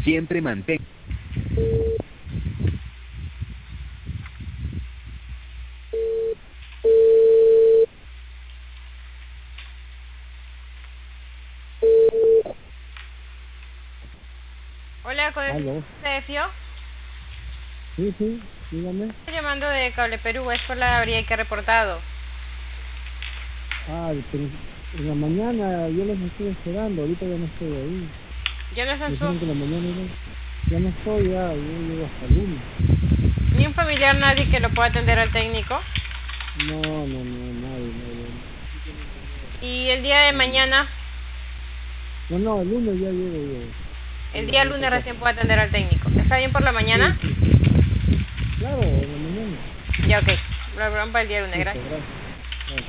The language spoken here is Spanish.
Siempre mantén. Hola, con el ¿Aló? Sergio. Sí, dígame. Estoy llamando de Cable Perú, es por la avería que he reportado. Ah, pero en la mañana yo los estoy esperando, ahorita ya no estoy ahí. Yo no Me soy dijeron que en la mañana ya no estoy, yo llego hasta el lunes. ni un familiar, nadie que lo pueda atender al técnico. No, nadie. Y el día de Nadie. mañana, No, el lunes ya llego yo. el Sí, día ahorita lunes acá. recién puedo atender al técnico. ¿Está bien por la mañana? Sí. Claro, en la mañana. Ya, ok. Lo programo para el día lunes, Listo, gracias. gracias.